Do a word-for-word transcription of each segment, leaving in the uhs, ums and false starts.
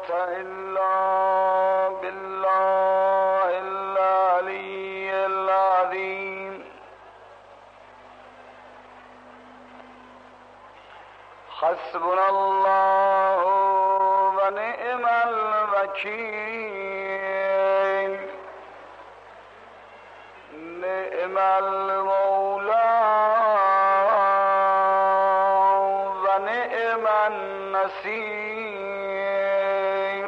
إلا بالله العلي العظيم. حسبنا الله ونعم الوكيل. نعم المولى ونعم النصير.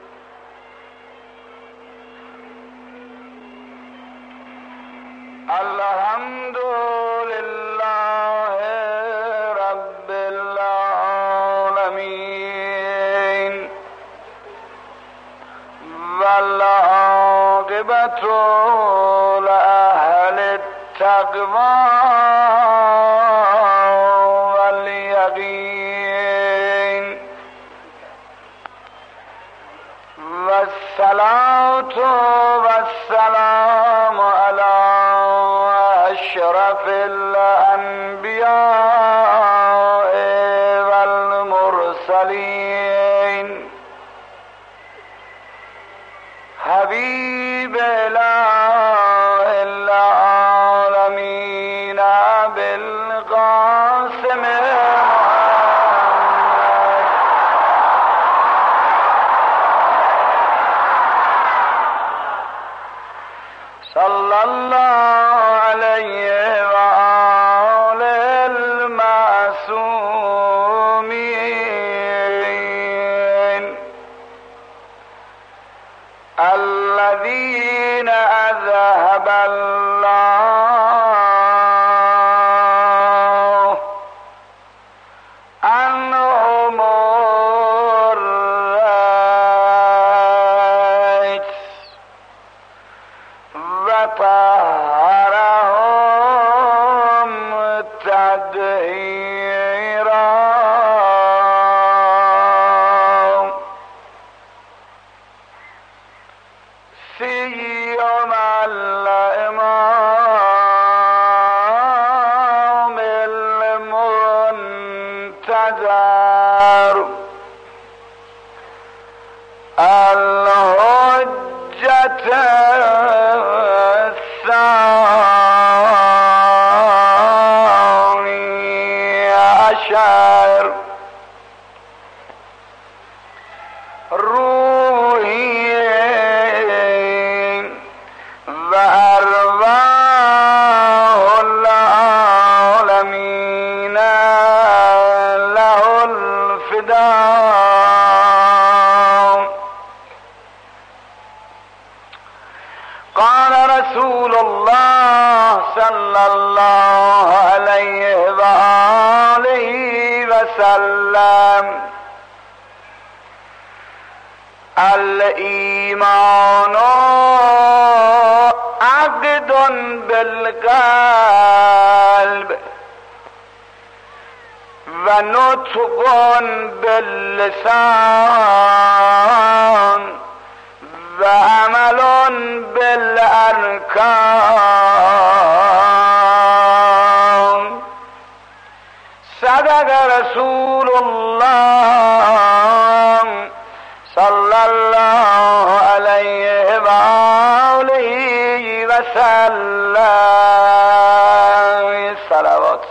الحمد لله رب العالمين والعاقبة لأهل التقوى واليقين. والصلاة والسلام على أشرف الأنبياء والمرسلين. حبيب إله العالمين بالقاسم محمد صلى الله عليه وآله المعصومين الذين أذهب الله عنهم الرجس وطهرهم تطهيرا. سيما الإمام المنتظر الحجة الثاني عشر روحي وأرواح العالمين له الفداء. قال رسول الله صلى الله عليه وآله وسلم الإيمان عقد بالقلب ونطق باللسان وعمل بالأركان. صدق رسول الله صلى الله عليه وآله وسلم. صلوات.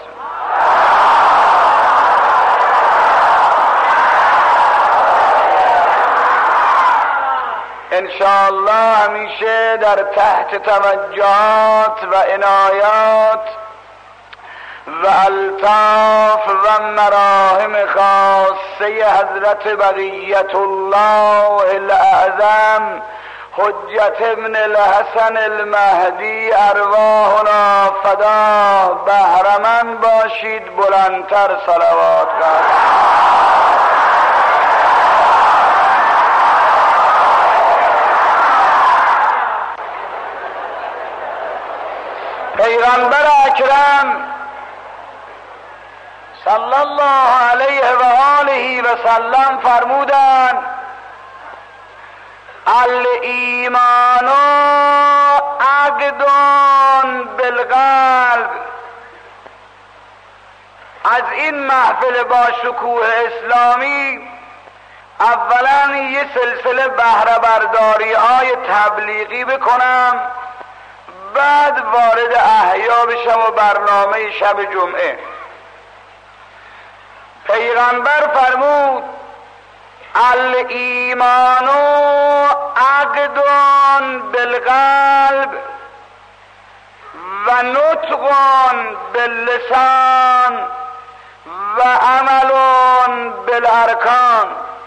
انشاءالله همیشه در تحت توجهات و عنایات و الطاف و مراهم خاصه حضرت بقیت الله الاعظم حجت ابن الحسن المهدی ارواحنا فدا بهرمند باشید. بلندتر صلوات کنید. پیغمبر اکرم صلی الله علیه و آله و سلم فرمودند الایمان عقد بالقلب. از این محفل با شکوه اسلامی اولا یه سلسله بهره برداری های تبلیغی بکنم، بعد وارد احیا بشم و برنامه شب جمعه. پیغمبر فرمود الایمان عقد بالقلب و نطق باللسان و عمل بالارکان.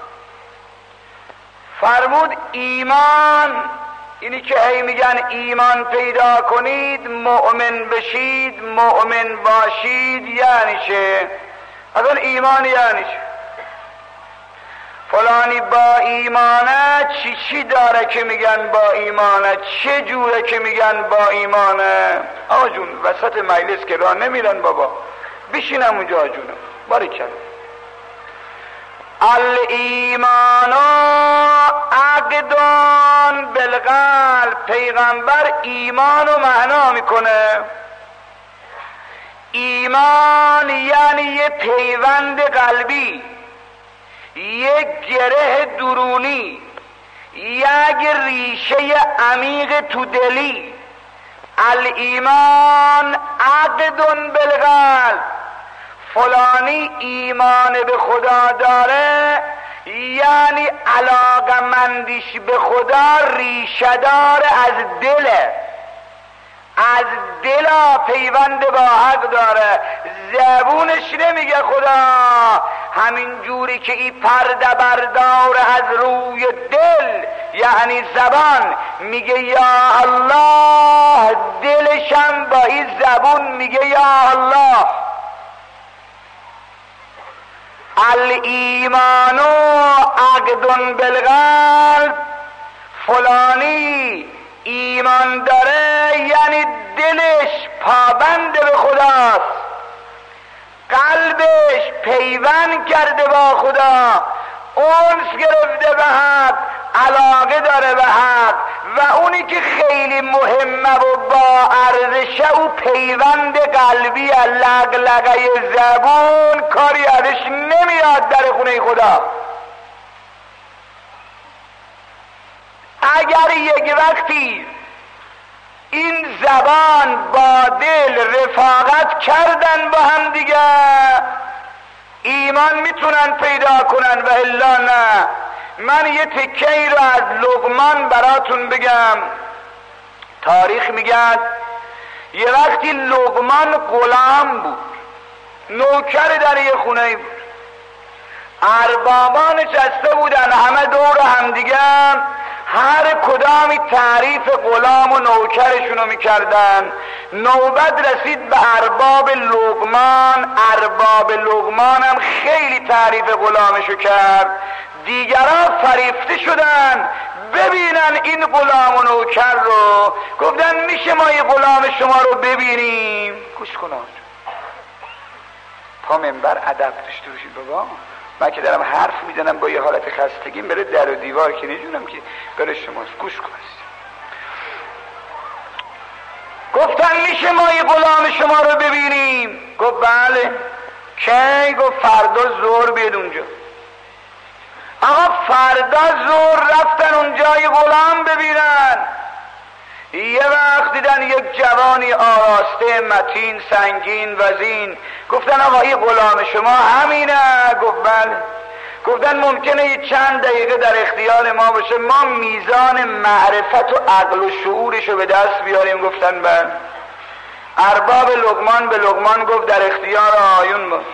فرمود ایمان، اینی که هی میگن ایمان پیدا کنید، مؤمن بشید، مؤمن باشید، یعنی چه؟ اصلا ایمان یعنی چه؟ فلانی با ایمانه، چی چی داره که میگن با ایمانه؟ چه جوره که میگن با ایمانه؟ آقا جون وسط مجلس که راه نمیرن بابا، بشینم اونجا جونم. باریکلا. الایمان عقدان بالقلب. پیغمبر ایمان رو معنا میکنه. ایمان یعنی یه پیوند قلبی، یک گره درونی، یک ریشه عمیق تو دلی. الایمان عقدون بالقلب. فلانی ایمان به خدا داره، یعنی علاقمندیش به خدا ریشه‌دار از دله، از دلا پیوند با حق داره. زبونش نمیگه خدا، همین جوری که این پرده بردار از روی دل، یعنی زبان میگه یا الله، دلشم با این زبون میگه یا الله. الایمان عقد بالقلب. فلانی ایمان داره یعنی دلش پابند به خداست، قلبش پیوند کرده با خدا، انس گرفته به حق، علاقه داره به حق، و اونی که خیلی مهمه و با ارزشه او پیوند قلبی، لقلقه زبون کاری ازش نمیاد در خونه خدا. اگر یک وقتی این زبان با دل رفاقت کردن با هم دیگه، ایمان میتونن پیدا کنن و الا نه. من یه تکه ای رو از لقمان براتون بگم. تاریخ میگن یه وقتی لقمان غلام بود، نوکر در یه خونه بود، اربابان نشسته بودن همه دور هم دیگه، هر کدامی تعریف غلام و نوکرشونو میکردن. نوبت رسید به ارباب لقمان، ارباب لقمان هم خیلی تعریف غلامشو کرد. دیگران فریفته شدن ببینن این غلام و نوکر رو، گفتن میشه ما یه غلام شما رو ببینیم؟ گوش کن تا منبر ادب داشته باشید بابا. من که دارم حرف میزنم با یه حالت خستگی، بره در و دیوار که نجونم که بره شماست. گوش کنید. گفتن میشه ما یه غلام شما رو ببینیم؟ گفت بله. کی؟ گفت فردا ظهر بیاد اونجا. آقا فردا ظهر رفتن اونجا یه غلام ببینن. یه وقت دیدن یک جوانی آراسته، متین، سنگین، وزین. گفتن آقا این غلام شما همینه؟ گفت بله. گفتن ممکنه یه چند دقیقه در اختیار ما باشه، ما میزان معرفت و عقل و شعورشو به دست بیاریم؟ گفتن بله. ارباب لقمان به لقمان گفت در اختیار آیون باش.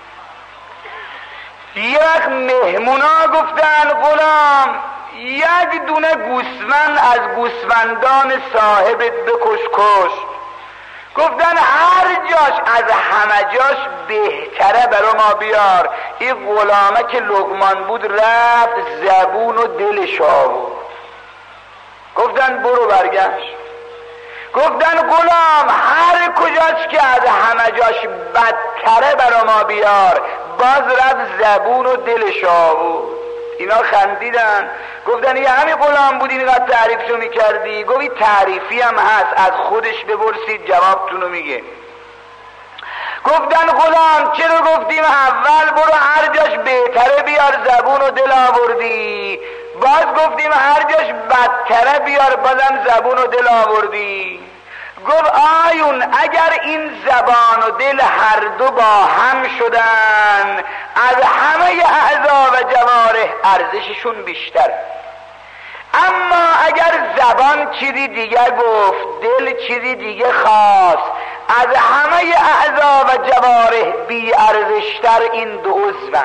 یه وقت مهمونا گفتن غلام یک دونه گوسفند از گوسفندان صاحبت بکش کش. گفتن هر جاش از همه جاش بهتره برا ما بیار. این غلامه که لقمان بود رفت زبون و دلش آورد. گفتن برو برگشت. گفتن غلام هر کجاش که از همه جاش بدتره برا ما بیار. باز رفت زبون و دلش آورد. اینا خندیدن گفتن یه همین غلام بود اینقدر تعریفشو میکردی؟ گفت تعریفی هم هست، از خودش بپرسید جوابتونو میگه. گفتن غلام چرا گفتیم اول برو هر جاش بهتره بیار؟ بیار زبون و دل آوردی، باز گفتیم هر جاش بدتره بیار بازم زبون و دل آوردی. گفت آیون اگر این زبان و دل هر دو با هم شدن از همه اعضا و جوارح ارزششون بیشتر، اما اگر زبان چیزی دیگه گفت دل چیزی دیگه خواست از همه اعضا و جوارح بی ارزشتر این دو عضوم.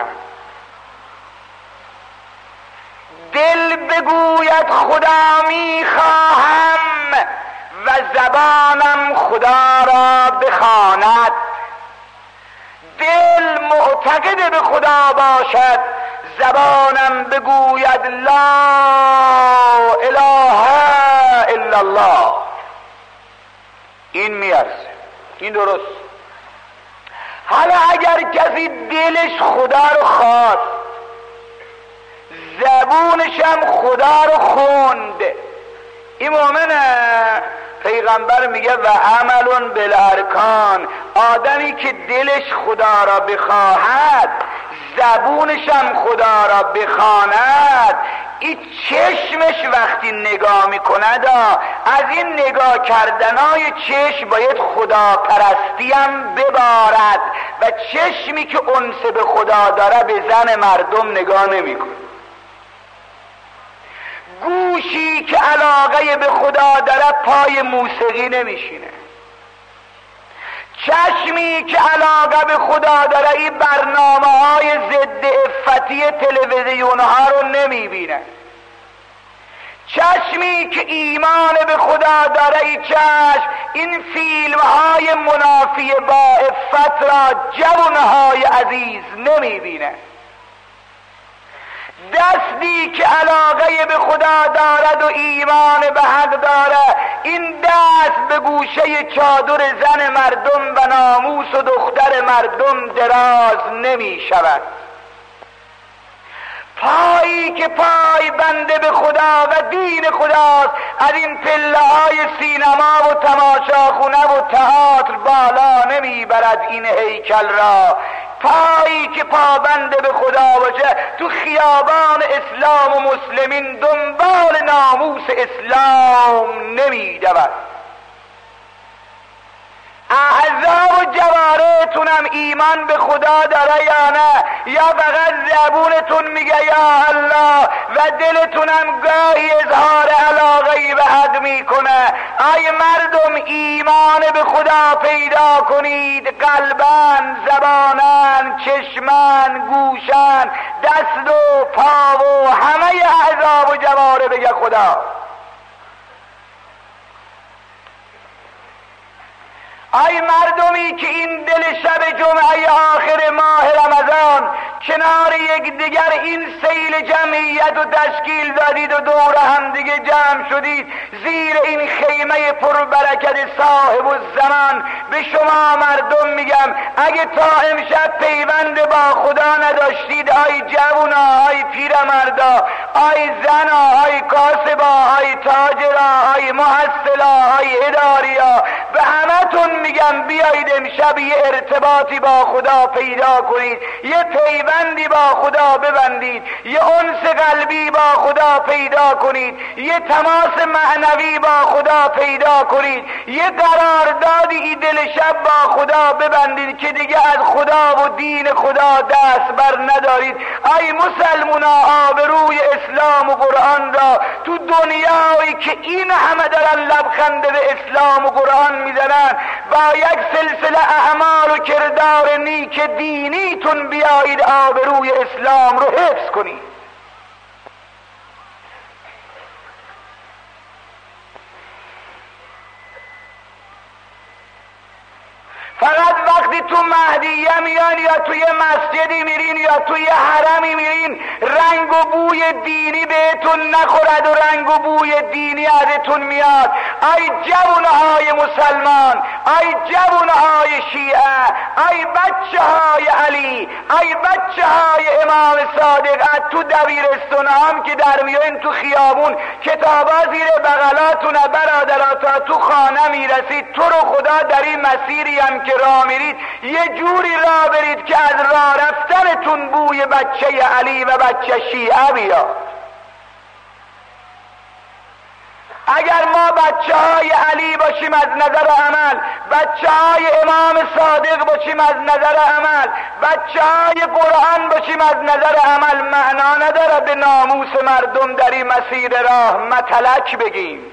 دل بگوید خدا میخواهم و زبانم خدا را بخواند، دل معتقد به خدا باشد زبانم بگوید لا اله الا الله. این میارزه، این درست. حالا اگر کسی دلش خدا رو خواست زبونش هم خدا رو خوند، این مؤمنه. پیغمبر میگه و عمل بالارکان، آدمی که دلش خدا را بخواهد زبونش هم خدا را بخواند، این چشمش وقتی نگاه میکند از این نگاه کردنای چشم باید خدا پرستی هم ببارد و چشمی که انس به خدا داره به زن مردم نگاه نمیکنه. گوشی که علاقه به خدا داره پای موسیقی نمیشینه. چشمی که علاقه به خدا داره این برنامه های ضد عفتی تلویزیون ها رو نمیبینه. چشمی که ایمان به خدا داره این چشم این فیلم های منافی با عفت را جوانهای عزیز نمیبینه. دستی که علاقه به خدا دارد و ایمان به حق داره این دست به گوشه چادر زن مردم و ناموس و دختر مردم دراز نمی شود. پایی که پای بنده به خدا و دین خداست از این پله های سینما و تماشاخونه و تئاتر بالا نمی برد این هیکل را. پایی که پابند به خدا باشه تو خیابان اسلام و مسلمین دنبال ناموس اسلام نمی دود. اعضا و جوارحتونم ایمان به خدا داره یا نه؟ یا فقط زبونتون میگه یا الله و دلتونم گاهی اظهار علاقه به حق میکنه؟ ای مردم ایمان به خدا پیدا کنید، قلبن، زبانن، چشمن، گوشن، دست و پا و همه اعضا و جوارح بگه خدا. ای مردمی که این دل شب جمعه آخر ماه رمضان کنار یک دیگر این سیل جمعیت و تشکیل دادید و دور هم دیگه جمع شدید زیر این خیمه پربرکت صاحب الزمان، به شما مردم میگم اگه تا امشب پیوند با خدا نداشتید، ای جوونا، ای پیرمردا، ای زنا، ای کاسبا، ای تاجرا، ای محصلا، ای اداریا، به همتون میگم بیایید امشب یه ارتباطی با خدا پیدا کنید، یه پیوندی با خدا ببندید، یه انس قلبی با خدا پیدا کنید، یه تماس معنوی با خدا پیدا کنید، یه قراردادی ای دل شب با خدا ببندید که دیگه از خدا و دین خدا دست بر ندارید. ای مسلمونا، آبروی اسلام و قرآن را تو دنیایی که این همه دارن لبخند به اسلام و قرآن میزنن با یک سلسله اعمال و کردار نیک دینیتون بیایید آبروی اسلام رو حفظ کنید. فقط وقتی تو مهدیه میان یا توی مسجدی میرین یا توی حرمی میرین رنگ و بوی دینی بهتون نخورد و رنگ و بوی دینی ازتون میاد. ای جوانهای مسلمان، ای جوانهای شیعه، ای بچه های علی، ای بچه های امام صادق، از تو دبیرستان هم که در میان تو خیابون کتابا زیر بغلاتون برادراتا تو خانه میرسید، تو رو خدا در این مسیری هم که راه میرید یه جوری راه برید که از راه رفتنتون این بوی بچه علی و بچه شیعه بیاد. اگر ما بچه های علی باشیم از نظر عمل، بچه های امام صادق باشیم از نظر عمل، بچه های قرآن باشیم از نظر عمل، معنا نداره به ناموس مردم در این مسیر راه متلک بگیم.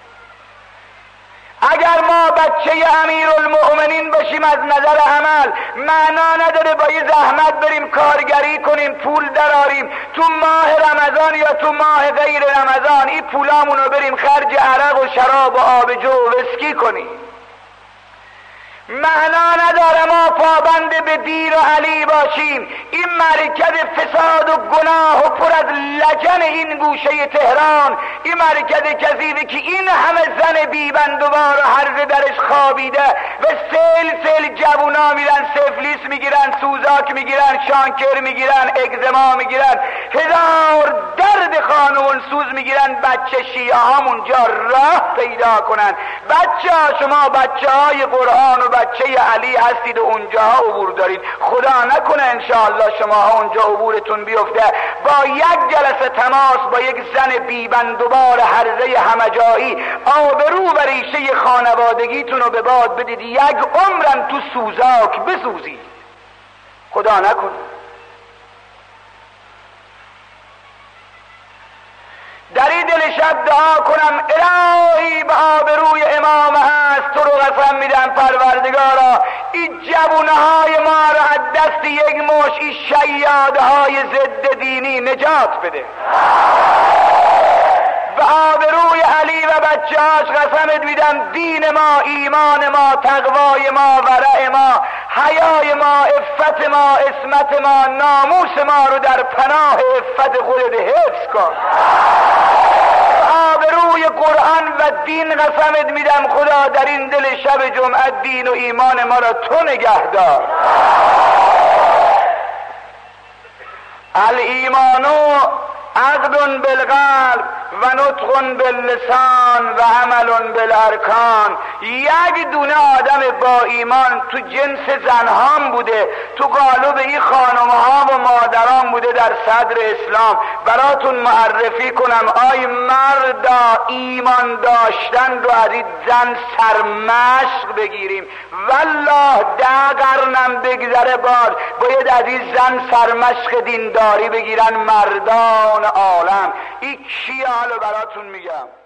اگر ما بچه امیرالمؤمنین باشیم از نظر عمل، معنا نداره با یه زحمت بریم کارگری کنیم پول دراریم تو ماه رمضان یا تو ماه غیر رمضان این پولامونو بریم خرج عرق و شراب و آبجو و وسکی کنیم. معنا نداره ما پابند به دین و علی باشیم. این مرکز فساد و گناه و پر از لجن این گوشه تهران، این مرکز کثیفی که این همه زن بیبندوبار و هرزه درش خوابیده و سیل سیل جوونا میرن سفلیس میگیرن، سوزاک میگیرن، شانکر میگیرن، اگزما میگیرن، هزار درد خانون سوز میگیرن. بچه شیعه همونجا راه پیدا کنن. بچه ها شما بچه های قرآن و بچه علی هستید و اونجا عبور دارید. خدا نکنه انشاءالله شما ها اونجا عبورتون بیفته با یک جلسه تماس با یک زن بیبندوبار هرزه همجایی آبرو و ریشه خانوادگیتون رو به باد بدید، یک عمرم تو سوزاک بسوزید. خدا نکنه. در این دل شب دعا کنم الهی به آبروی امام هست تو رو قسم میدم پروردگارا این جوانهای ما را از دست یک مش این شیادهای ضد دینی نجات بده. به آبروی علی و بچه هاش قسمت میدم دین ما، ایمان ما، تقوای ما، ورع ما، حیای ما، عفت ما، عصمت ما، ناموس ما رو در پناه عفت خودت حفظ کن. آبروی قرآن و دین قسمت میدم خدا در این دل شب جمعه دین و ایمان ما را تو نگه دار. الایمانو عقد بالقلب و نطق باللسان و عمل بالارکان. یک دونه آدم با ایمان تو جنس زنهام بوده، تو قالب این خانمها و مادران بوده در صدر اسلام. براتون معرفی کنم آی مردا ایمان داشتن رو از این زن سرمشق بگیریم. والله ده قرنم بگذره باد باید از این زن سرمشق دینداری بگیرن مردان عالم. این کیه حالا براتون میگم.